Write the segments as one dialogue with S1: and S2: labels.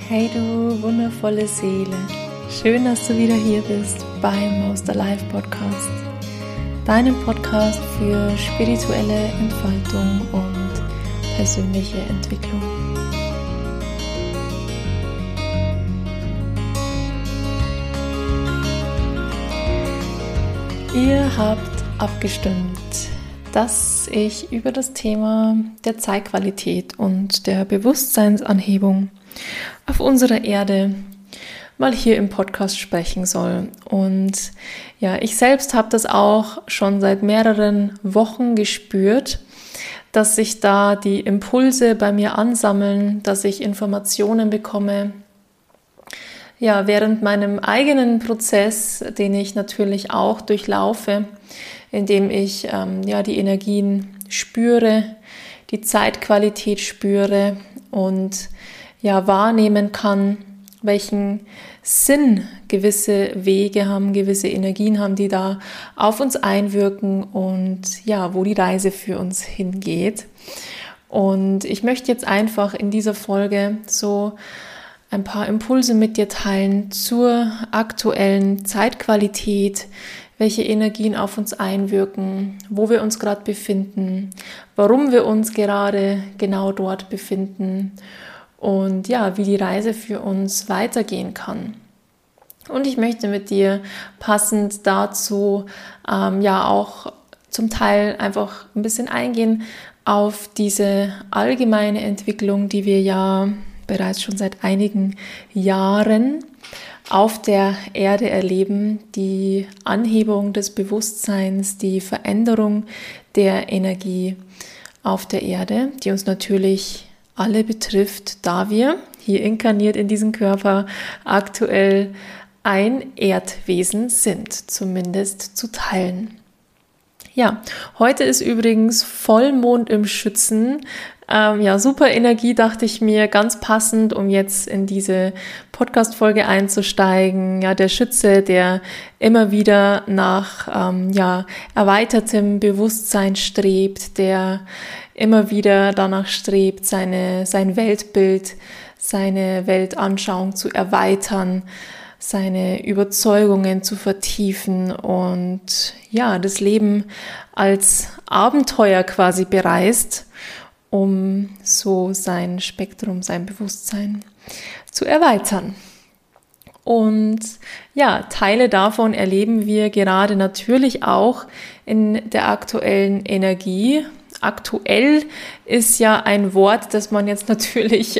S1: Hey du wundervolle Seele, schön, dass du wieder hier bist beim Most Alive Podcast, deinem Podcast für spirituelle Entfaltung und persönliche Entwicklung. Ihr habt abgestimmt, dass ich über das Thema der Zeitqualität und der Bewusstseinsanhebung auf unserer Erde mal hier im Podcast sprechen soll. Und ja, ich selbst habe das auch schon seit mehreren Wochen gespürt, dass sich da die Impulse bei mir ansammeln, dass ich Informationen bekomme, ja, während meinem eigenen Prozess, den ich natürlich auch durchlaufe, indem ich die Energien spüre, die Zeitqualität spüre und wahrnehmen kann, welchen Sinn gewisse Wege haben, gewisse Energien haben, die da auf uns einwirken und wo die Reise für uns hingeht. Und ich möchte jetzt einfach in dieser Folge so ein paar Impulse mit dir teilen zur aktuellen Zeitqualität, welche Energien auf uns einwirken, wo wir uns gerade befinden, warum wir uns gerade genau dort befinden und wie die Reise für uns weitergehen kann. Und ich möchte mit dir passend dazu auch zum Teil einfach ein bisschen eingehen auf diese allgemeine Entwicklung, die wir ja bereits schon seit einigen Jahren auf der Erde erleben, die Anhebung des Bewusstseins, die Veränderung der Energie auf der Erde, die uns natürlich alle betrifft, da wir hier inkarniert in diesem Körper aktuell ein Erdwesen sind, zumindest zu teilen. Ja, heute ist übrigens Vollmond im Schützen. Super Energie, dachte ich mir, ganz passend, um jetzt in diese Podcast-Folge einzusteigen. Ja, der Schütze, der immer wieder nach erweitertem Bewusstsein strebt, der immer wieder danach strebt, sein Weltbild, seine Weltanschauung zu erweitern, seine Überzeugungen zu vertiefen und das Leben als Abenteuer quasi bereist, um so sein Spektrum, sein Bewusstsein zu erweitern. Und Teile davon erleben wir gerade natürlich auch in der aktuellen Energie. Aktuell ist ja ein Wort, das man jetzt natürlich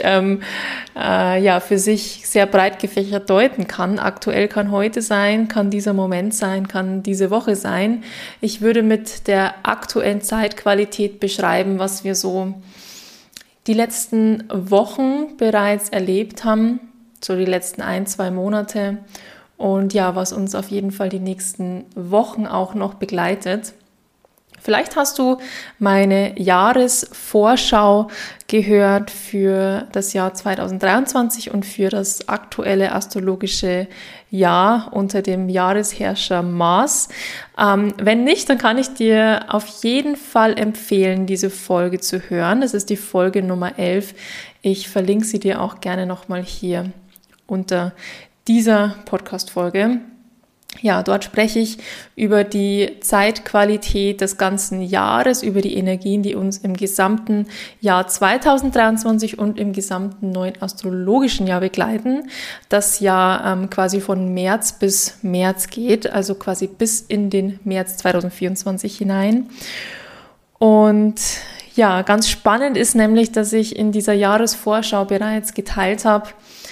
S1: für sich sehr breit gefächert deuten kann. Aktuell kann heute sein, kann dieser Moment sein, kann diese Woche sein. Ich würde mit der aktuellen Zeitqualität beschreiben, was wir so die letzten Wochen bereits erlebt haben, so die letzten 1-2 Monate und was uns auf jeden Fall die nächsten Wochen auch noch begleitet. Vielleicht hast du meine Jahresvorschau gehört für das Jahr 2023 und für das aktuelle astrologische Jahr unter dem Jahresherrscher Mars. Wenn nicht, dann kann ich dir auf jeden Fall empfehlen, diese Folge zu hören. Das ist die Folge Nummer 11. Ich verlinke sie dir auch gerne nochmal hier unter dieser Podcast-Folge. Ja, dort spreche ich über die Zeitqualität des ganzen Jahres, über die Energien, die uns im gesamten Jahr 2023 und im gesamten neuen astrologischen Jahr begleiten. Das Jahr quasi von März bis März geht, also quasi bis in den März 2024 hinein. Und ganz spannend ist nämlich, dass ich in dieser Jahresvorschau bereits geteilt habe,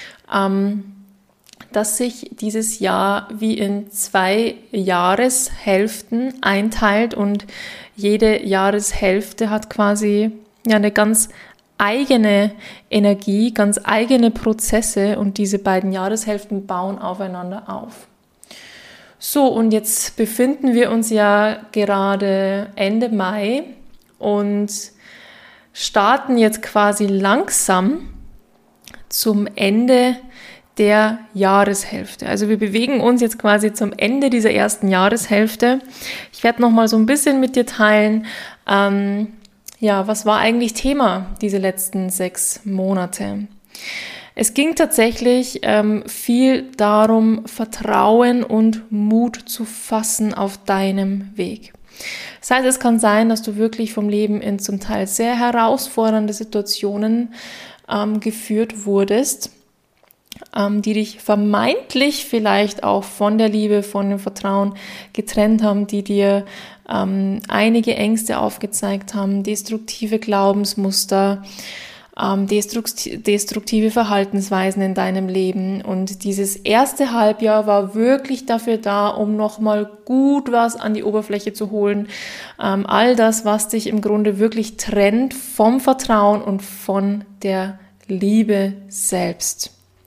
S1: dass sich dieses Jahr wie in 2 Jahreshälften einteilt und jede Jahreshälfte hat quasi eine ganz eigene Energie, ganz eigene Prozesse und diese beiden Jahreshälften bauen aufeinander auf. So, und jetzt befinden wir uns ja gerade Ende Mai und starten jetzt quasi langsam zum Ende der Jahreshälfte. Also wir bewegen uns jetzt quasi zum Ende dieser ersten Jahreshälfte. Ich werde nochmal so ein bisschen mit dir teilen, was war eigentlich Thema diese letzten 6 Monate? Es ging tatsächlich viel darum, Vertrauen und Mut zu fassen auf deinem Weg. Das heißt, es kann sein, dass du wirklich vom Leben in zum Teil sehr herausfordernde Situationen geführt wurdest, die dich vermeintlich vielleicht auch von der Liebe, von dem Vertrauen getrennt haben, die dir einige Ängste aufgezeigt haben, destruktive Glaubensmuster, destruktive Verhaltensweisen in deinem Leben. Und dieses erste Halbjahr war wirklich dafür da, um nochmal gut was an die Oberfläche zu holen. All das, was dich im Grunde wirklich trennt vom Vertrauen und von der Liebe selbst.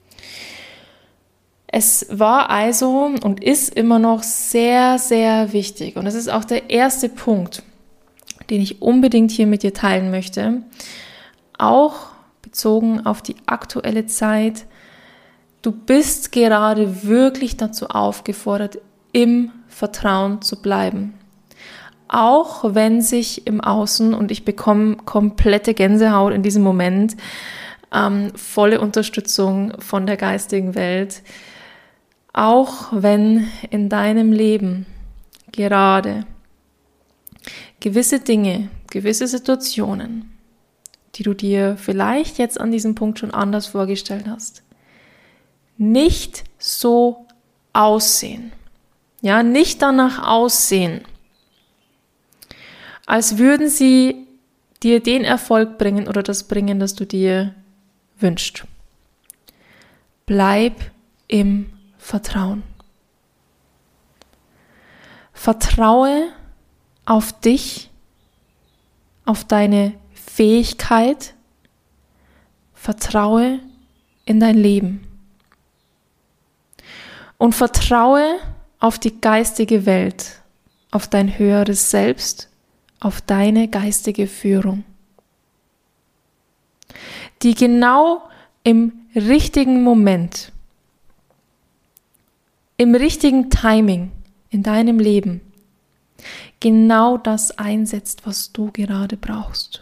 S1: Es war also und ist immer noch sehr, sehr wichtig. Und das ist auch der erste Punkt, den ich unbedingt hier mit dir teilen möchte. Auch bezogen auf die aktuelle Zeit. Du bist gerade wirklich dazu aufgefordert, im Vertrauen zu bleiben. Auch wenn sich im Außen, und ich bekomme komplette Gänsehaut in diesem Moment, volle Unterstützung von der geistigen Welt, auch wenn in deinem Leben gerade gewisse Dinge, gewisse Situationen, die du dir vielleicht jetzt an diesem Punkt schon anders vorgestellt hast, nicht so aussehen, ja, nicht danach aussehen, als würden sie dir den Erfolg bringen oder das bringen, das du dir wünschst. Bleib im Vertrauen. Vertraue auf dich, auf deine Fähigkeit, vertraue in dein Leben und vertraue auf die geistige Welt, auf dein höheres Selbst, auf deine geistige Führung, die genau im richtigen Moment, im richtigen Timing in deinem Leben genau das einsetzt, was du gerade brauchst.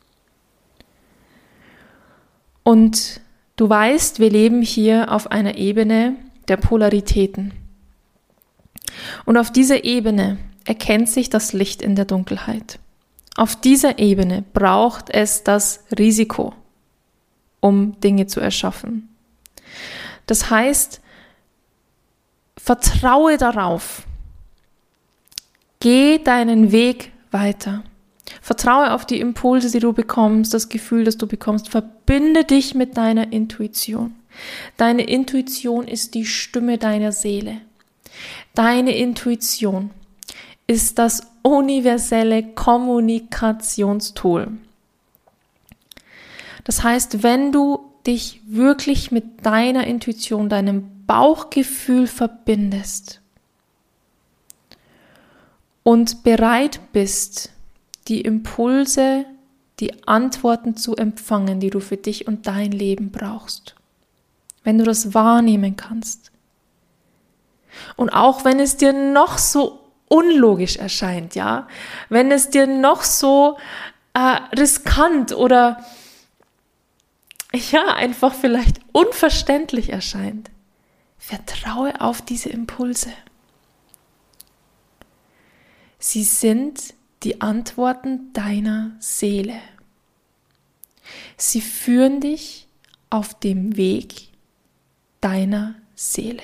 S1: Und du weißt, wir leben hier auf einer Ebene der Polaritäten. Und auf dieser Ebene erkennt sich das Licht in der Dunkelheit. Auf dieser Ebene braucht es das Risiko, um Dinge zu erschaffen. Das heißt, vertraue darauf. Geh deinen Weg weiter. Vertraue auf die Impulse, die du bekommst, das Gefühl, das du bekommst. Verbinde dich mit deiner Intuition. Deine Intuition ist die Stimme deiner Seele. Deine Intuition ist das universelle Kommunikationstool. Das heißt, wenn du dich wirklich mit deiner Intuition, deinem Bauchgefühl verbindest und bereit bist, die Impulse, die Antworten zu empfangen, die du für dich und dein Leben brauchst. Wenn du das wahrnehmen kannst. Und auch wenn es dir noch so unlogisch erscheint, ja, wenn es dir noch so riskant oder ja, einfach vielleicht unverständlich erscheint, vertraue auf diese Impulse. Sie sind die Antworten deiner Seele. Sie führen dich auf dem Weg deiner Seele.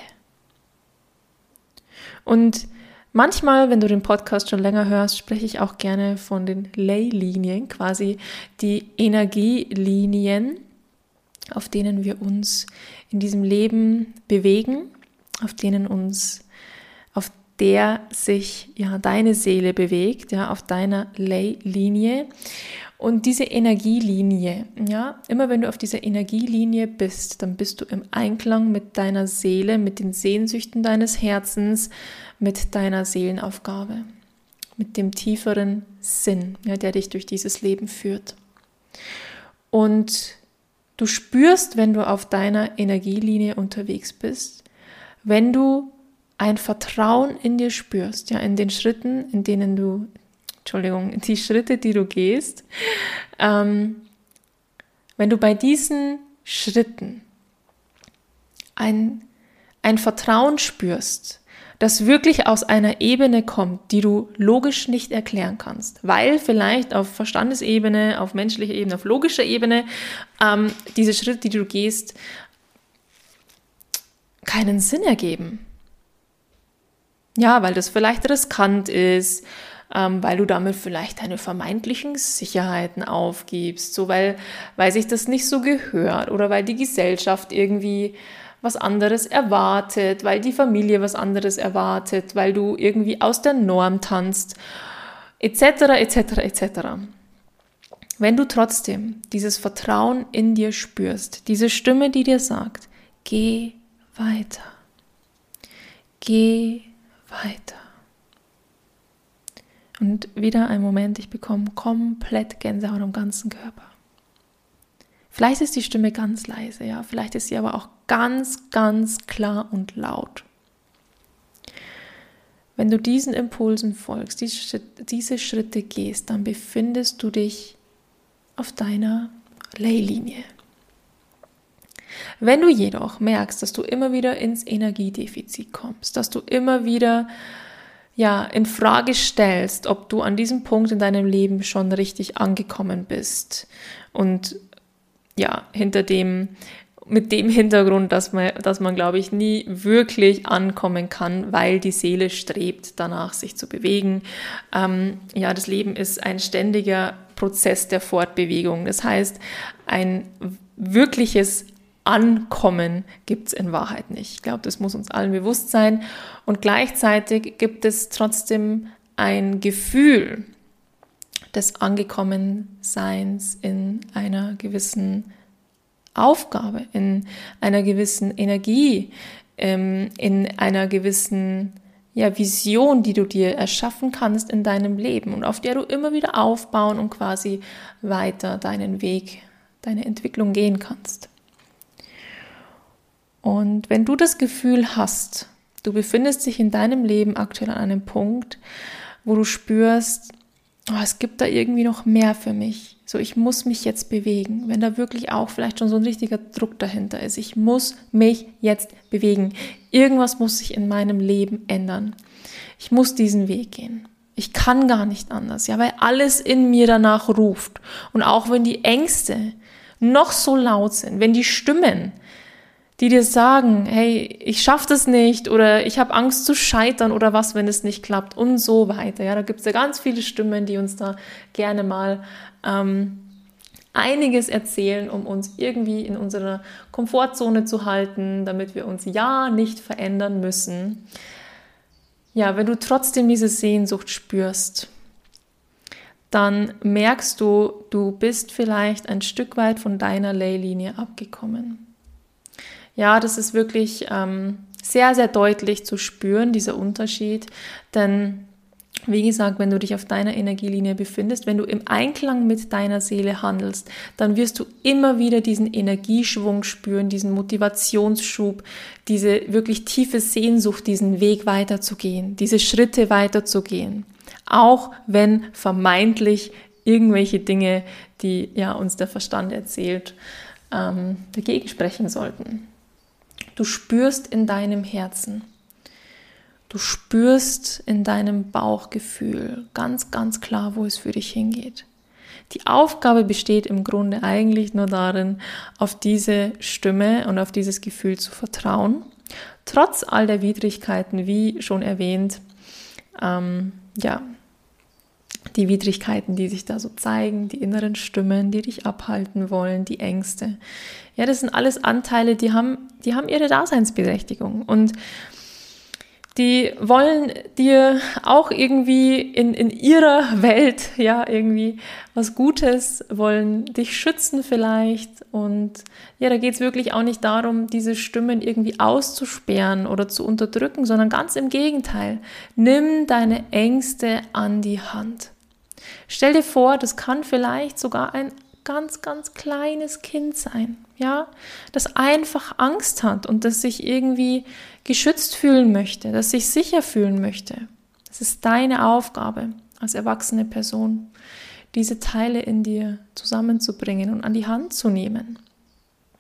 S1: Und manchmal, wenn du den Podcast schon länger hörst, spreche ich auch gerne von den Leylinien, quasi die Energielinien, auf denen wir uns in diesem Leben bewegen, auf der sich ja deine Seele bewegt, ja, auf deiner Leylinie. Und diese Energielinie, ja, immer wenn du auf dieser Energielinie bist, dann bist du im Einklang mit deiner Seele, mit den Sehnsüchten deines Herzens, mit deiner Seelenaufgabe, mit dem tieferen Sinn, ja, der dich durch dieses Leben führt. Und du spürst, wenn du auf deiner Energielinie unterwegs bist, wenn du ein Vertrauen in dir spürst, ja, in den Schritten, die Schritte, die du gehst, wenn du bei diesen Schritten ein Vertrauen spürst, das wirklich aus einer Ebene kommt, die du logisch nicht erklären kannst, weil vielleicht auf Verstandesebene, auf menschlicher Ebene, auf logischer Ebene diese Schritte, die du gehst, keinen Sinn ergeben. Ja, weil das vielleicht riskant ist, weil du damit vielleicht deine vermeintlichen Sicherheiten aufgibst, so weil sich das nicht so gehört oder weil die Gesellschaft irgendwie was anderes erwartet, weil die Familie was anderes erwartet, weil du irgendwie aus der Norm tanzt, etc., etc., etc. Wenn du trotzdem dieses Vertrauen in dir spürst, diese Stimme, die dir sagt, geh weiter, geh weiter. Und wieder ein Moment, ich bekomme komplett Gänsehaut am ganzen Körper. Vielleicht ist die Stimme ganz leise, ja, vielleicht ist sie aber auch ganz, ganz klar und laut. Wenn du diesen Impulsen folgst, diese Schritte gehst, dann befindest du dich auf deiner Leylinie. Wenn du jedoch merkst, dass du immer wieder ins Energiedefizit kommst, dass du immer wieder in Frage stellst, ob du an diesem Punkt in deinem Leben schon richtig angekommen bist und mit dem Hintergrund, dass man, glaube ich, nie wirklich ankommen kann, weil die Seele strebt danach, sich zu bewegen. Das Leben ist ein ständiger Prozess der Fortbewegung. Das heißt, ein wirkliches Ankommen gibt es in Wahrheit nicht. Ich glaube, das muss uns allen bewusst sein. Und gleichzeitig gibt es trotzdem ein Gefühl des Angekommenseins in einer gewissen Aufgabe, in einer gewissen Energie, in einer gewissen Vision, die du dir erschaffen kannst in deinem Leben und auf der du immer wieder aufbauen und quasi weiter deinen Weg, deine Entwicklung gehen kannst. Und wenn du das Gefühl hast, du befindest dich in deinem Leben aktuell an einem Punkt, wo du spürst, es gibt da irgendwie noch mehr für mich. So, ich muss mich jetzt bewegen. Wenn da wirklich auch vielleicht schon so ein richtiger Druck dahinter ist. Ich muss mich jetzt bewegen. Irgendwas muss sich in meinem Leben ändern. Ich muss diesen Weg gehen. Ich kann gar nicht anders, weil alles in mir danach ruft. Und auch wenn die Ängste noch so laut sind, wenn die Stimmen, die dir sagen, hey, ich schaffe das nicht oder ich habe Angst zu scheitern oder was, wenn es nicht klappt und so weiter. Ja, da gibt es ja ganz viele Stimmen, die uns da gerne mal einiges erzählen, um uns irgendwie in unserer Komfortzone zu halten, damit wir uns nicht verändern müssen. Ja, wenn du trotzdem diese Sehnsucht spürst, dann merkst du, du bist vielleicht ein Stück weit von deiner Leylinie abgekommen. Ja, das ist wirklich sehr, sehr deutlich zu spüren, dieser Unterschied, denn wie gesagt, wenn du dich auf deiner Energielinie befindest, wenn du im Einklang mit deiner Seele handelst, dann wirst du immer wieder diesen Energieschwung spüren, diesen Motivationsschub, diese wirklich tiefe Sehnsucht, diesen Weg weiterzugehen, diese Schritte weiterzugehen. Auch wenn vermeintlich irgendwelche Dinge, die uns der Verstand erzählt, dagegen sprechen sollten. Du spürst in deinem Herzen, du spürst in deinem Bauchgefühl ganz, ganz klar, wo es für dich hingeht. Die Aufgabe besteht im Grunde eigentlich nur darin, auf diese Stimme und auf dieses Gefühl zu vertrauen. Trotz all der Widrigkeiten, wie schon erwähnt, die Widrigkeiten, die sich da so zeigen, die inneren Stimmen, die dich abhalten wollen, die Ängste. Ja, das sind alles Anteile, die haben ihre Daseinsberechtigung und die wollen dir auch irgendwie in ihrer Welt irgendwie was Gutes, wollen dich schützen vielleicht und da geht es wirklich auch nicht darum, diese Stimmen irgendwie auszusperren oder zu unterdrücken, sondern ganz im Gegenteil. Nimm deine Ängste an die Hand. Stell dir vor, das kann vielleicht sogar ein ganz, ganz kleines Kind sein, das einfach Angst hat und das sich irgendwie geschützt fühlen möchte, das sich sicher fühlen möchte. Es ist deine Aufgabe als erwachsene Person, diese Teile in dir zusammenzubringen und an die Hand zu nehmen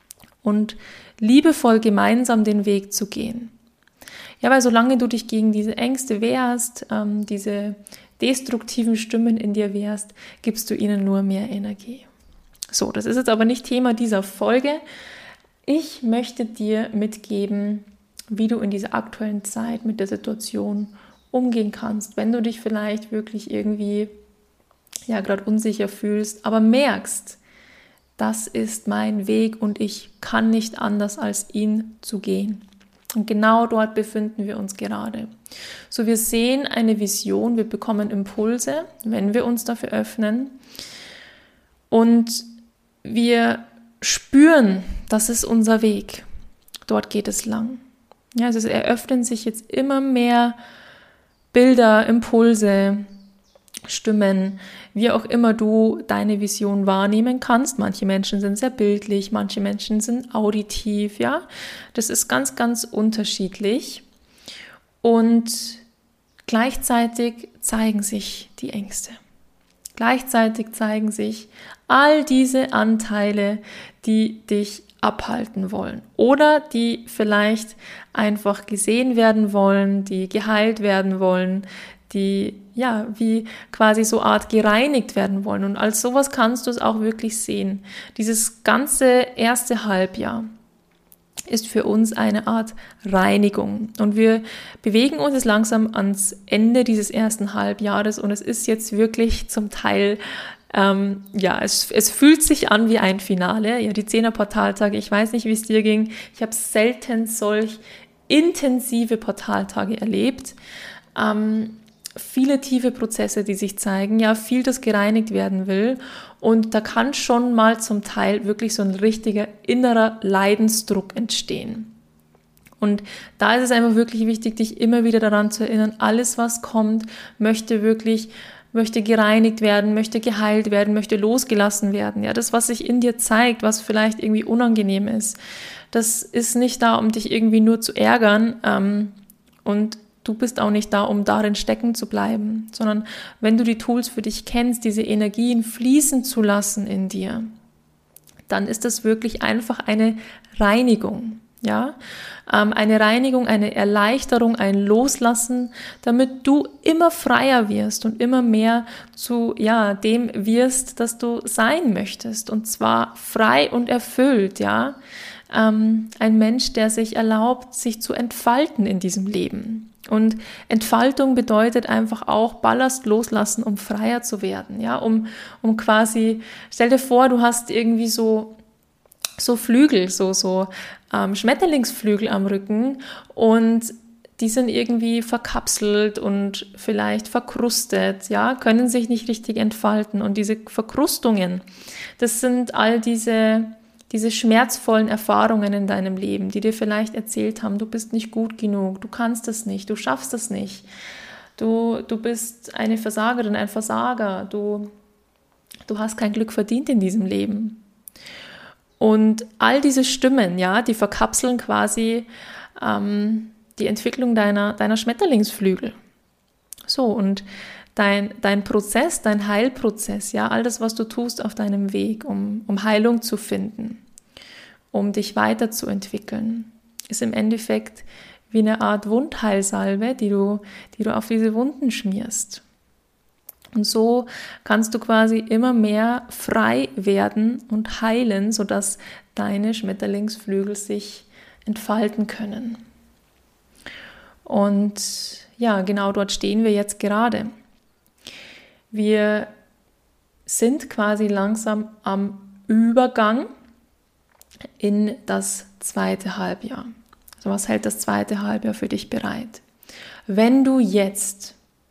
S1: und liebevoll gemeinsam den Weg zu gehen. Ja, weil solange du dich gegen diese Ängste wehrst, diese destruktiven Stimmen in dir wehrst, gibst du ihnen nur mehr Energie. So, das ist jetzt aber nicht Thema dieser Folge. Ich möchte dir mitgeben, wie du in dieser aktuellen Zeit mit der Situation umgehen kannst, wenn du dich vielleicht wirklich irgendwie gerade unsicher fühlst, aber merkst, das ist mein Weg und ich kann nicht anders, als ihn zu gehen. Und genau dort befinden wir uns gerade. So, wir sehen eine Vision, wir bekommen Impulse, wenn wir uns dafür öffnen. Und wir spüren, das ist unser Weg. Dort geht es lang. Ja, also es eröffnen sich jetzt immer mehr Bilder, Impulse, Stimmen, wie auch immer du deine Vision wahrnehmen kannst. Manche Menschen sind sehr bildlich, manche Menschen sind auditiv, ja. Das ist ganz, ganz unterschiedlich. Und gleichzeitig zeigen sich die Ängste. Gleichzeitig zeigen sich all diese Anteile, die dich abhalten wollen oder die vielleicht einfach gesehen werden wollen, die geheilt werden wollen, die wie quasi so Art gereinigt werden wollen. Und als sowas kannst du es auch wirklich sehen. Dieses ganze erste Halbjahr ist für uns eine Art Reinigung. Und wir bewegen uns jetzt langsam ans Ende dieses ersten Halbjahres und es ist jetzt wirklich zum Teil, es fühlt sich an wie ein Finale. Ja, die 10er Portaltage, ich weiß nicht, wie es dir ging. Ich habe selten solch intensive Portaltage erlebt. Viele tiefe Prozesse, die sich zeigen, ja, viel, das gereinigt werden will. Und da kann schon mal zum Teil wirklich so ein richtiger innerer Leidensdruck entstehen. Und da ist es einfach wirklich wichtig, dich immer wieder daran zu erinnern, alles, was kommt, möchte gereinigt werden, möchte geheilt werden, möchte losgelassen werden. Ja, das, was sich in dir zeigt, was vielleicht irgendwie unangenehm ist, das ist nicht da, um dich irgendwie nur zu ärgern, und du bist auch nicht da, um darin stecken zu bleiben, sondern wenn du die Tools für dich kennst, diese Energien fließen zu lassen in dir, dann ist das wirklich einfach eine Reinigung, ja, eine Reinigung, eine Erleichterung, ein Loslassen, damit du immer freier wirst und immer mehr zu, dem wirst, das du sein möchtest, und zwar frei und erfüllt, ja, ein Mensch, der sich erlaubt, sich zu entfalten in diesem Leben. Und Entfaltung bedeutet einfach auch Ballast loslassen, um freier zu werden, ja, um quasi, stell dir vor, du hast irgendwie so Flügel, so Schmetterlingsflügel am Rücken und die sind irgendwie verkapselt und vielleicht verkrustet, ja, können sich nicht richtig entfalten. Und diese Verkrustungen, das sind all diese schmerzvollen Erfahrungen in deinem Leben, die dir vielleicht erzählt haben, du bist nicht gut genug, du kannst es nicht, du schaffst es nicht, du bist eine Versagerin, ein Versager, du hast kein Glück verdient in diesem Leben. Und all diese Stimmen, ja, die verkapseln quasi die Entwicklung deiner Schmetterlingsflügel. So, und dein Prozess, dein Heilprozess, ja, all das, was du tust auf deinem Weg, um Heilung zu finden, um dich weiterzuentwickeln, ist im Endeffekt wie eine Art Wundheilsalbe, die du auf diese Wunden schmierst. Und so kannst du quasi immer mehr frei werden und heilen, sodass deine Schmetterlingsflügel sich entfalten können. Und ja, genau dort stehen wir jetzt gerade. Wir sind quasi langsam am Übergang in das zweite Halbjahr. Also was hält das zweite Halbjahr für dich bereit? Wenn du jetzt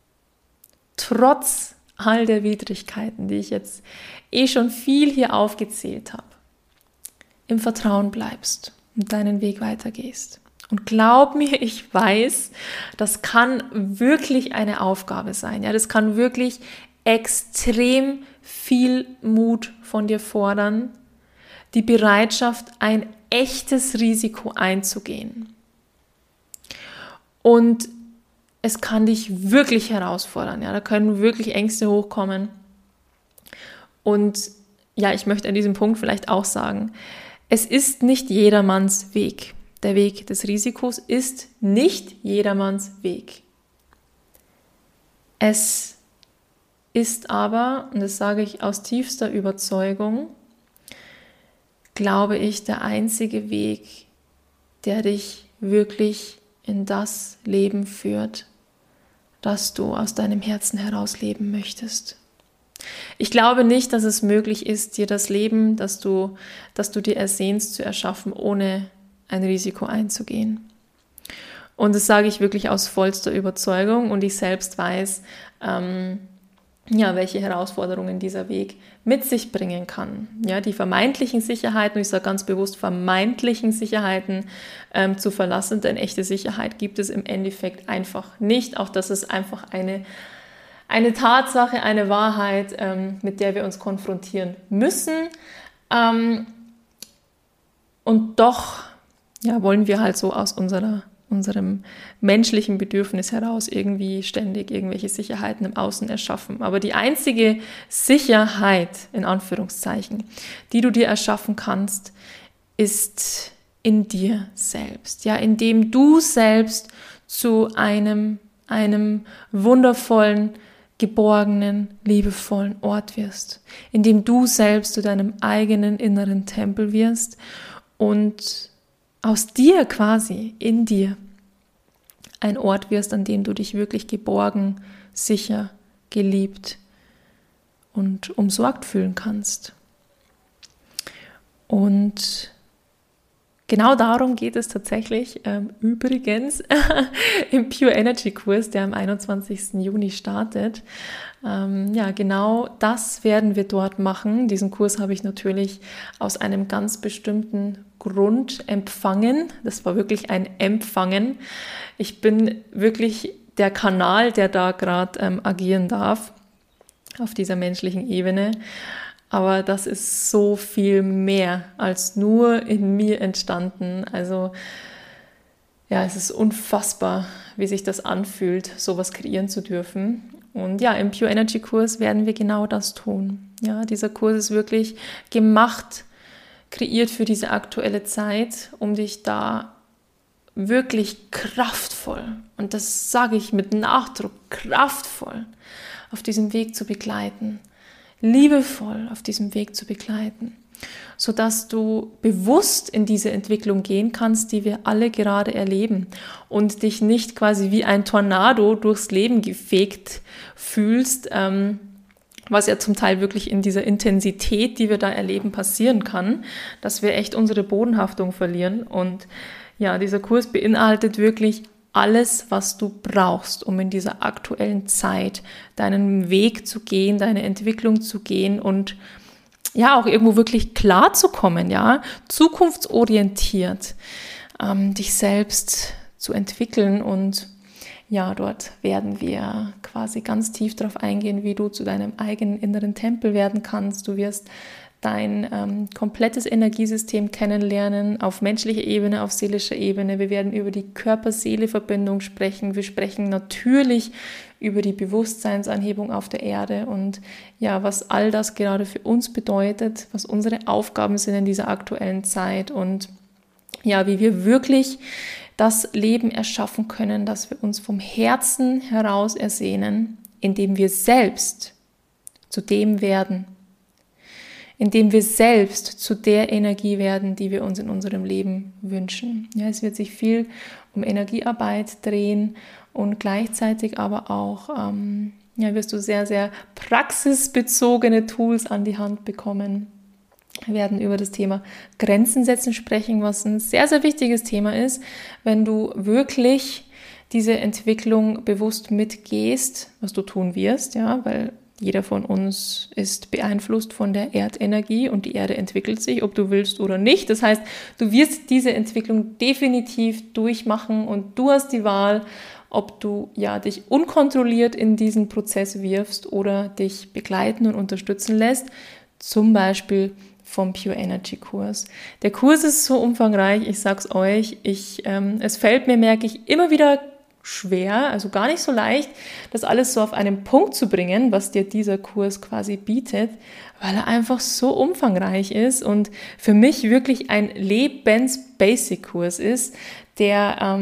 S1: trotz all der Widrigkeiten, die ich jetzt schon viel hier aufgezählt habe, im Vertrauen bleibst und deinen Weg weitergehst. Und glaub mir, ich weiß, das kann wirklich eine Aufgabe sein. Ja, das kann wirklich extrem viel Mut von dir fordern, die Bereitschaft, ein echtes Risiko einzugehen. Und es kann dich wirklich herausfordern. Ja, da können wirklich Ängste hochkommen. Und ja, ich möchte an diesem Punkt vielleicht auch sagen, Es ist nicht jedermanns Weg. Der Weg des Risikos ist nicht jedermanns Weg. Es ist aber, und das sage ich aus tiefster Überzeugung, glaube ich, der einzige Weg, der dich wirklich in das Leben führt, das du aus deinem Herzen heraus leben möchtest. Ich glaube nicht, dass es möglich ist, dir das Leben, das du dir ersehnst, zu erschaffen, ohne ein Risiko einzugehen. Und das sage ich wirklich aus vollster Überzeugung und ich selbst weiß, welche Herausforderungen dieser Weg mit sich bringen kann. Ja, die vermeintlichen Sicherheiten, und ich sage ganz bewusst vermeintlichen Sicherheiten zu verlassen, denn echte Sicherheit gibt es im Endeffekt einfach nicht. Auch das ist einfach eine Tatsache, eine Wahrheit, mit der wir uns konfrontieren müssen. Und doch wollen wir halt so aus unserem menschlichen Bedürfnis heraus irgendwie ständig irgendwelche Sicherheiten im Außen erschaffen. Aber die einzige Sicherheit, in Anführungszeichen, die du dir erschaffen kannst, ist in dir selbst. Ja, indem du selbst zu einem wundervollen, geborgenen, liebevollen Ort wirst. Indem du selbst zu deinem eigenen inneren Tempel wirst und aus dir quasi, in dir, ein Ort wirst, an dem du dich wirklich geborgen, sicher, geliebt und umsorgt fühlen kannst. Und genau darum geht es tatsächlich übrigens im Pure Energy Kurs, der am 21. Juni startet. Genau das werden wir dort machen. Diesen Kurs habe ich natürlich aus einem ganz bestimmten Grund empfangen. Das war wirklich ein Empfangen. Ich bin wirklich der Kanal, der da gerade agieren darf auf dieser menschlichen Ebene. Aber das ist so viel mehr als nur in mir entstanden. Also ja, es ist unfassbar, wie sich das anfühlt, sowas kreieren zu dürfen. Und ja, im Pure Energy Kurs werden wir genau das tun. Ja, dieser Kurs ist wirklich gemacht, kreiert für diese aktuelle Zeit, um dich da wirklich kraftvoll, und das sage ich mit Nachdruck, kraftvoll auf diesem Weg zu begleiten, liebevoll auf diesem Weg zu begleiten, sodass du bewusst in diese Entwicklung gehen kannst, die wir alle gerade erleben und dich nicht quasi wie ein Tornado durchs Leben gefegt fühlst, was ja zum Teil wirklich in dieser Intensität, die wir da erleben, passieren kann, dass wir echt unsere Bodenhaftung verlieren. Und ja, dieser Kurs beinhaltet wirklich alles, was du brauchst, um in dieser aktuellen Zeit deinen Weg zu gehen, deine Entwicklung zu gehen und ja, auch irgendwo wirklich klar zu kommen, ja, zukunftsorientiert, dich selbst zu entwickeln. Und ja, dort werden wir quasi ganz tief darauf eingehen, wie du zu deinem eigenen inneren Tempel werden kannst. Du wirst dein komplettes Energiesystem kennenlernen, auf menschlicher Ebene, auf seelischer Ebene. Wir werden über die Körper-Seele-Verbindung sprechen. Wir sprechen natürlich über die Bewusstseinsanhebung auf der Erde und ja, was all das gerade für uns bedeutet, was unsere Aufgaben sind in dieser aktuellen Zeit und ja, wie wir wirklich das Leben erschaffen können, das wir uns vom Herzen heraus ersehnen, indem wir selbst zu dem werden, indem wir selbst zu der Energie werden, die wir uns in unserem Leben wünschen. Ja, es wird sich viel um Energiearbeit drehen und gleichzeitig aber auch wirst du sehr, sehr praxisbezogene Tools an die Hand bekommen. Wir werden über das Thema Grenzen setzen sprechen, was ein sehr, sehr wichtiges Thema ist, wenn du wirklich diese Entwicklung bewusst mitgehst, was du tun wirst, ja, weil jeder von uns ist beeinflusst von der Erdenergie und die Erde entwickelt sich, ob du willst oder nicht. Das heißt, du wirst diese Entwicklung definitiv durchmachen und du hast die Wahl, ob du dich unkontrolliert in diesen Prozess wirfst oder dich begleiten und unterstützen lässt, zum Beispiel vom Pure Energy Kurs. Der Kurs ist so umfangreich, ich sag's euch, es fällt mir, merke ich, immer wieder schwer, also gar nicht so leicht, das alles so auf einen Punkt zu bringen, was dir dieser Kurs quasi bietet, weil er einfach so umfangreich ist und für mich wirklich ein Lebens-Basic-Kurs ist, der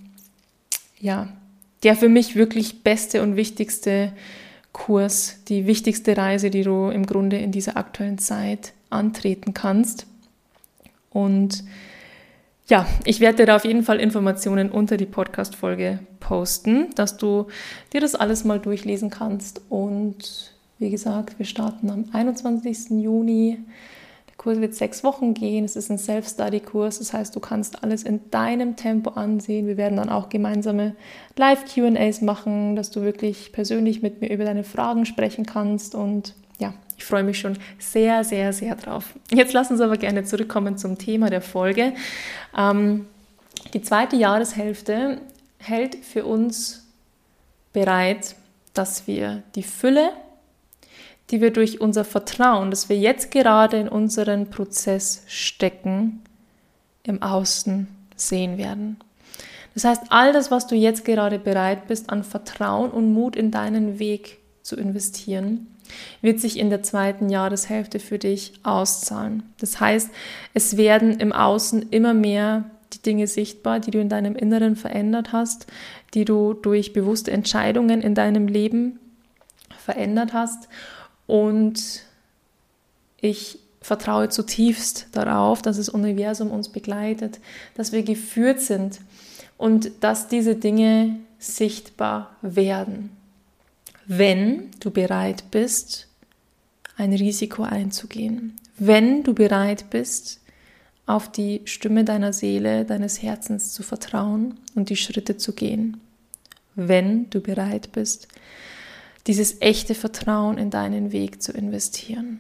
S1: für mich wirklich beste und wichtigste Kurs, die wichtigste Reise, die du im Grunde in dieser aktuellen Zeit antreten kannst. Und ja, ich werde dir da auf jeden Fall Informationen unter die Podcast-Folge posten, dass du dir das alles mal durchlesen kannst. Und wie gesagt, wir starten am 21. Juni. Der Kurs wird 6 Wochen gehen. Es ist ein Self-Study-Kurs. Das heißt, du kannst alles in deinem Tempo ansehen. Wir werden dann auch gemeinsame Live-Q&As machen, dass du wirklich persönlich mit mir über deine Fragen sprechen kannst. Und ja, ich freue mich schon sehr, sehr, sehr drauf. Jetzt lass uns aber gerne zurückkommen zum Thema der Folge. Die zweite Jahreshälfte hält für uns bereit, dass wir die Fülle, die wir durch unser Vertrauen, das wir jetzt gerade in unseren Prozess stecken, im Außen sehen werden. Das heißt, all das, was du jetzt gerade bereit bist, an Vertrauen und Mut in deinen Weg zu investieren, wird sich in der zweiten Jahreshälfte für dich auszahlen. Das heißt, es werden im Außen immer mehr die Dinge sichtbar, die du in deinem Inneren verändert hast, die du durch bewusste Entscheidungen in deinem Leben verändert hast. Und ich vertraue zutiefst darauf, dass das Universum uns begleitet, dass wir geführt sind und dass diese Dinge sichtbar werden, wenn du bereit bist, ein Risiko einzugehen, wenn du bereit bist, auf die Stimme deiner Seele, deines Herzens zu vertrauen und die Schritte zu gehen, wenn du bereit bist, dieses echte Vertrauen in deinen Weg zu investieren.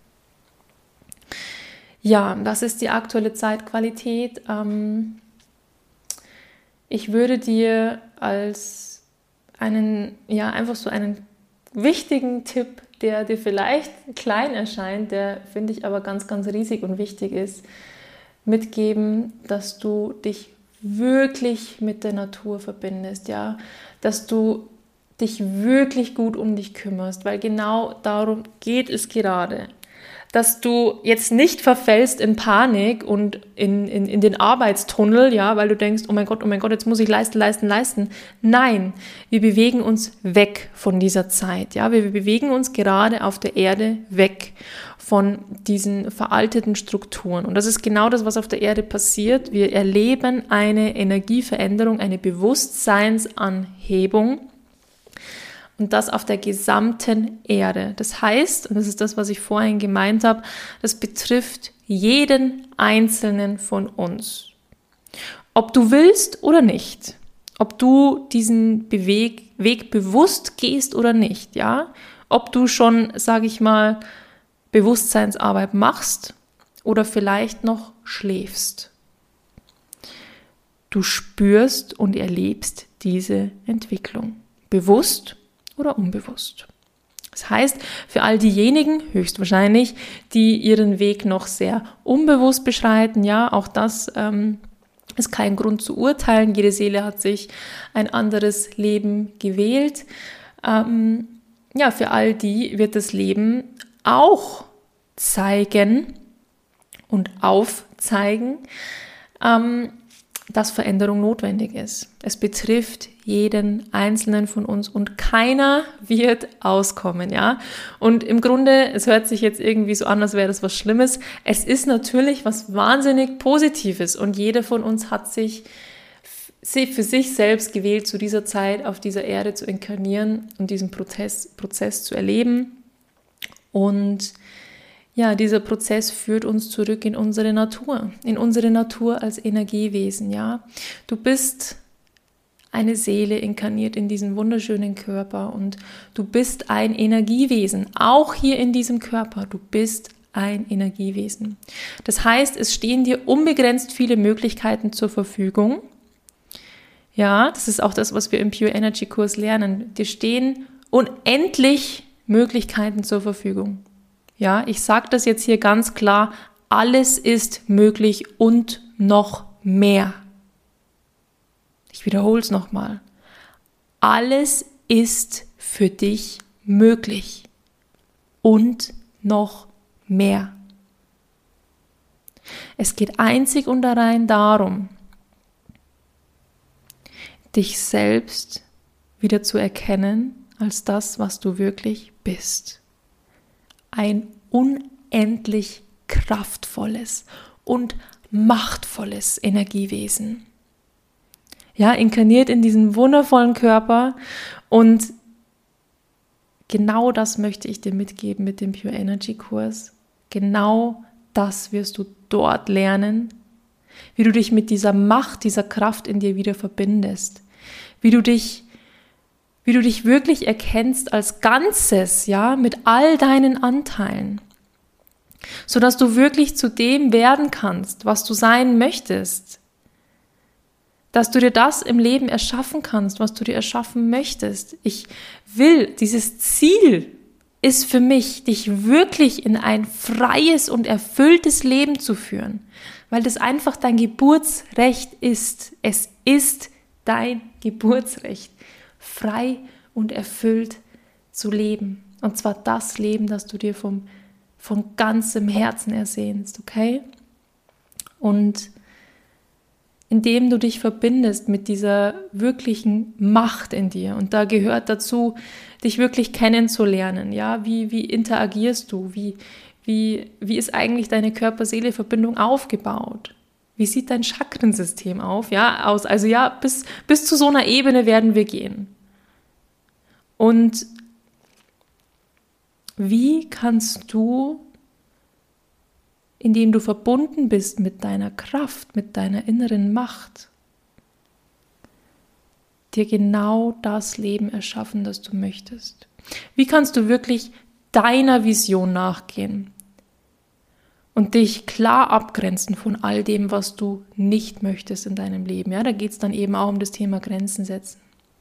S1: Ja, das ist die aktuelle Zeitqualität. Ich würde dir als einfach so einen wichtigen Tipp, der dir vielleicht klein erscheint, der finde ich aber ganz, ganz riesig und wichtig ist, mitgeben, dass du dich wirklich mit der Natur verbindest, ja, dass du dich wirklich gut um dich kümmerst, weil genau darum geht es gerade. Dass du jetzt nicht verfällst in Panik und in den Arbeitstunnel, ja, weil du denkst, oh mein Gott, jetzt muss ich leisten. Nein, wir bewegen uns weg von dieser Zeit, ja, wir bewegen uns gerade auf der Erde weg von diesen veralteten Strukturen. Und das ist genau das, was auf der Erde passiert. Wir erleben eine Energieveränderung, eine Bewusstseinsanhebung. Und das auf der gesamten Erde. Das heißt, und das ist das, was ich vorhin gemeint habe, das betrifft jeden Einzelnen von uns. Ob du willst oder nicht, ob du diesen Weg bewusst gehst oder nicht, ja, ob du schon, sage ich mal, Bewusstseinsarbeit machst oder vielleicht noch schläfst. Du spürst und erlebst diese Entwicklung. Bewusst oder unbewusst. Das heißt, für all diejenigen, höchstwahrscheinlich, die ihren Weg noch sehr unbewusst beschreiten, ja, auch das ist kein Grund zu urteilen. Jede Seele hat sich ein anderes Leben gewählt. Für all die wird das Leben auch zeigen und aufzeigen, dass Veränderung notwendig ist. Es betrifft jeden Einzelnen von uns und keiner wird auskommen, ja. Und im Grunde, es hört sich jetzt irgendwie so an, als wäre das was Schlimmes. Es ist natürlich was wahnsinnig Positives und jeder von uns hat sich für sich selbst gewählt, zu dieser Zeit auf dieser Erde zu inkarnieren und diesen Prozess zu erleben. Und ja, dieser Prozess führt uns zurück in unsere Natur als Energiewesen, ja. Du bist eine Seele inkarniert in diesen wunderschönen Körper und du bist ein Energiewesen, auch hier in diesem Körper, du bist ein Energiewesen. Das heißt, es stehen dir unbegrenzt viele Möglichkeiten zur Verfügung. Ja, das ist auch das, was wir im Pure Energy Kurs lernen. Dir stehen unendlich Möglichkeiten zur Verfügung. Ja, ich sage das jetzt hier ganz klar, alles ist möglich und noch mehr. Ich wiederhole es nochmal. alles ist für dich möglich und noch mehr. Es geht einzig und allein darum, dich selbst wieder zu erkennen als das, was du wirklich bist. Ein unendlich kraftvolles und machtvolles Energiewesen. Ja, inkarniert in diesen wundervollen Körper, und genau das möchte ich dir mitgeben mit dem Pure Energy Kurs. Genau das wirst du dort lernen, wie du dich mit dieser Macht, dieser Kraft in dir wieder verbindest, wie du dich wirklich erkennst als Ganzes, ja, mit all deinen Anteilen, sodass du wirklich zu dem werden kannst, was du sein möchtest. Dass du dir das im Leben erschaffen kannst, was du dir erschaffen möchtest. Dieses Ziel ist für mich, dich wirklich in ein freies und erfülltes Leben zu führen, weil das einfach dein Geburtsrecht ist. Es ist dein Geburtsrecht, frei und erfüllt zu leben. Und zwar das Leben, das du dir von ganzem Herzen ersehnst, okay? Und indem du dich verbindest mit dieser wirklichen Macht in dir. Und da gehört dazu, dich wirklich kennenzulernen. Ja, wie interagierst du? Wie ist eigentlich deine Körper-Seele-Verbindung aufgebaut? Wie sieht dein Chakrensystem aus? Also bis zu so einer Ebene werden wir gehen. Und wie kannst du, indem du verbunden bist mit deiner Kraft, mit deiner inneren Macht, dir genau das Leben erschaffen, das du möchtest? Wie kannst du wirklich deiner Vision nachgehen und dich klar abgrenzen von all dem, was du nicht möchtest in deinem Leben? Ja, da geht es dann eben auch um das Thema Grenzen setzen.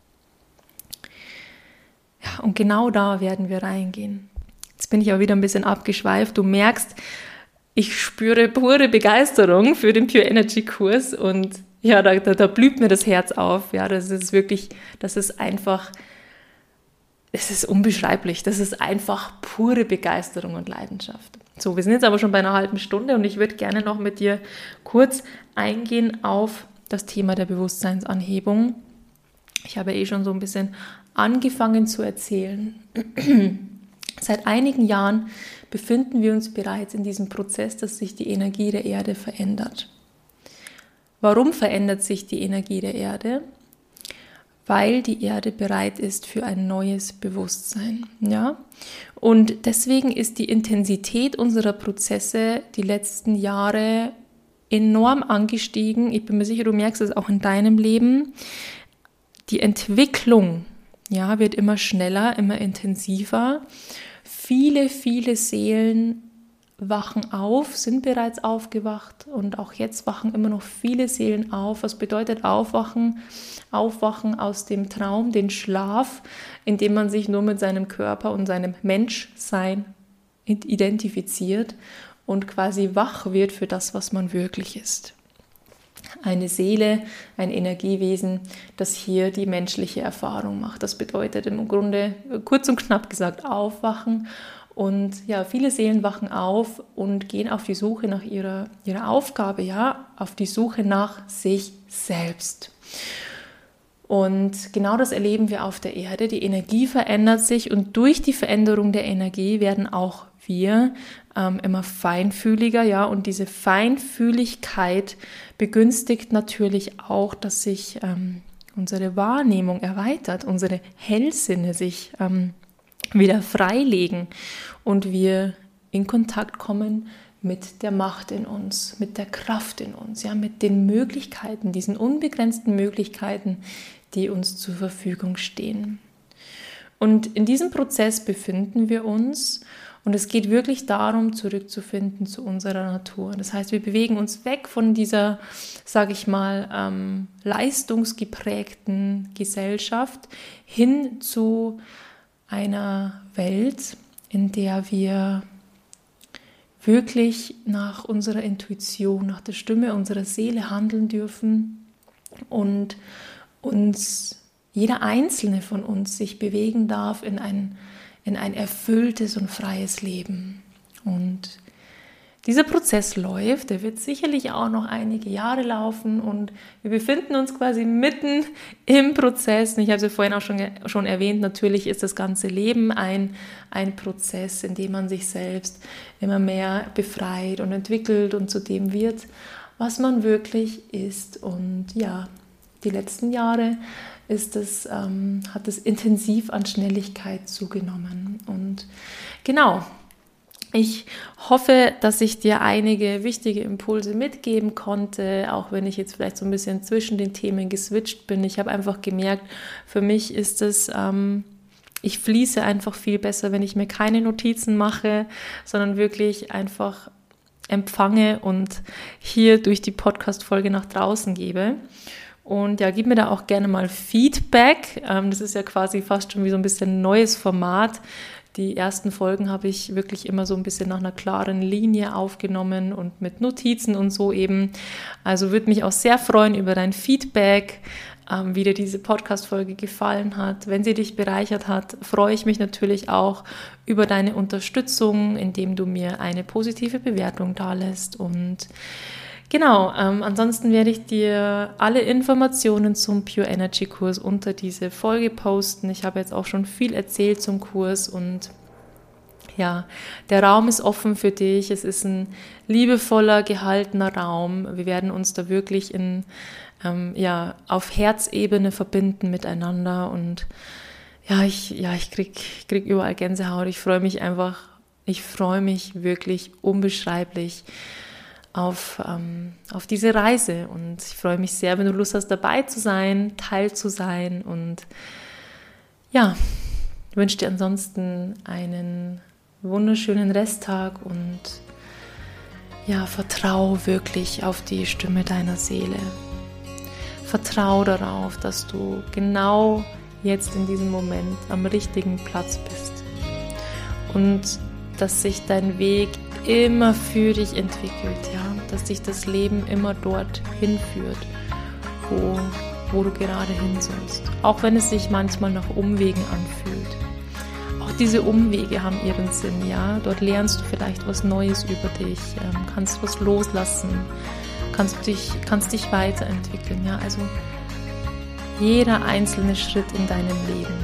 S1: Ja, und genau da werden wir reingehen. Jetzt bin ich aber wieder ein bisschen abgeschweift. Du merkst, ich spüre pure Begeisterung für den Pure Energy Kurs, und ja, da blüht mir das Herz auf. Ja, das ist unbeschreiblich. Das ist einfach pure Begeisterung und Leidenschaft. So, wir sind jetzt aber schon bei einer halben Stunde, und ich würde gerne noch mit dir kurz eingehen auf das Thema der Bewusstseinsanhebung. Ich habe schon so ein bisschen angefangen zu erzählen. Seit einigen Jahren befinden wir uns bereits in diesem Prozess, dass sich die Energie der Erde verändert. Warum verändert sich die Energie der Erde? Weil die Erde bereit ist für ein neues Bewusstsein. Ja? Und deswegen ist die Intensität unserer Prozesse die letzten Jahre enorm angestiegen. Ich bin mir sicher, du merkst es auch in deinem Leben. Die Entwicklung, ja, wird immer schneller, immer intensiver. Viele, viele Seelen wachen auf, sind bereits aufgewacht, und auch jetzt wachen immer noch viele Seelen auf. Was bedeutet aufwachen? Aufwachen aus dem Traum, den Schlaf, in dem man sich nur mit seinem Körper und seinem Menschsein identifiziert und quasi wach wird für das, was man wirklich ist. Eine Seele, ein Energiewesen, das hier die menschliche Erfahrung macht. Das bedeutet im Grunde, kurz und knapp gesagt, aufwachen. Und ja, viele Seelen wachen auf und gehen auf die Suche nach ihrer Aufgabe, ja, auf die Suche nach sich selbst. Und genau das erleben wir auf der Erde. Die Energie verändert sich, und durch die Veränderung der Energie werden auch wir immer feinfühliger, ja, und diese Feinfühligkeit begünstigt natürlich auch, dass sich unsere Wahrnehmung erweitert, unsere Hellsinne sich wieder freilegen und wir in Kontakt kommen mit der Macht in uns, mit der Kraft in uns, ja, mit den Möglichkeiten, diesen unbegrenzten Möglichkeiten, die uns zur Verfügung stehen. Und in diesem Prozess befinden wir uns, und es geht wirklich darum, zurückzufinden zu unserer Natur. Das heißt, wir bewegen uns weg von dieser, sage ich mal, leistungsgeprägten Gesellschaft hin zu einer Welt, in der wir wirklich nach unserer Intuition, nach der Stimme unserer Seele handeln dürfen und uns jeder Einzelne von uns sich bewegen darf in ein erfülltes und freies Leben. Und dieser Prozess läuft, der wird sicherlich auch noch einige Jahre laufen und wir befinden uns quasi mitten im Prozess. Und ich habe es ja vorhin auch schon erwähnt, natürlich ist das ganze Leben ein Prozess, in dem man sich selbst immer mehr befreit und entwickelt und zu dem wird, was man wirklich ist. Und ja, die letzten Jahre hat es intensiv an Schnelligkeit zugenommen. Und genau, ich hoffe, dass ich dir einige wichtige Impulse mitgeben konnte, auch wenn ich jetzt vielleicht so ein bisschen zwischen den Themen geswitcht bin. Ich habe einfach gemerkt, für mich ist es, ich fließe einfach viel besser, wenn ich mir keine Notizen mache, sondern wirklich einfach empfange und hier durch die Podcast-Folge nach draußen gebe. Und ja, gib mir da auch gerne mal Feedback. Das ist ja quasi fast schon wie so ein bisschen ein neues Format. Die ersten Folgen habe ich wirklich immer so ein bisschen nach einer klaren Linie aufgenommen und mit Notizen und so eben. Also würde mich auch sehr freuen über dein Feedback, wie dir diese Podcast-Folge gefallen hat. Wenn sie dich bereichert hat, freue ich mich natürlich auch über deine Unterstützung, indem du mir eine positive Bewertung dalässt. Und genau, ansonsten werde ich dir alle Informationen zum Pure Energy Kurs unter diese Folge posten. Ich habe jetzt auch schon viel erzählt zum Kurs und ja, der Raum ist offen für dich. Es ist ein liebevoller, gehaltener Raum. Wir werden uns da wirklich auf Herzebene verbinden miteinander und ich krieg überall Gänsehaut. Ich freue mich wirklich unbeschreiblich auf diese Reise und ich freue mich sehr, wenn du Lust hast, dabei zu sein, Teil zu sein und ja, ich wünsche dir ansonsten einen wunderschönen Resttag und ja, vertrau wirklich auf die Stimme deiner Seele. Vertrau darauf, dass du genau jetzt in diesem Moment am richtigen Platz bist und dass sich dein Weg immer für dich entwickelt, ja, dass dich das Leben immer dort hinführt, wo du gerade hin sollst. Auch wenn es sich manchmal nach Umwegen anfühlt. Auch diese Umwege haben ihren Sinn, ja. Dort lernst du vielleicht was Neues über dich, kannst was loslassen, kannst dich weiterentwickeln, ja. Also jeder einzelne Schritt in deinem Leben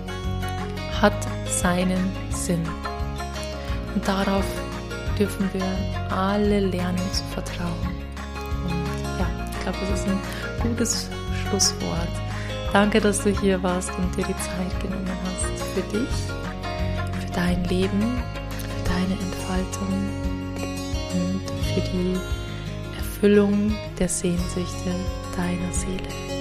S1: hat seinen Sinn. Und darauf dürfen wir alle lernen zu vertrauen. Und ja, ich glaube, das ist ein gutes Schlusswort. Danke, dass du hier warst und dir die Zeit genommen hast für dich, für dein Leben, für deine Entfaltung und für die Erfüllung der Sehnsüchte deiner Seele.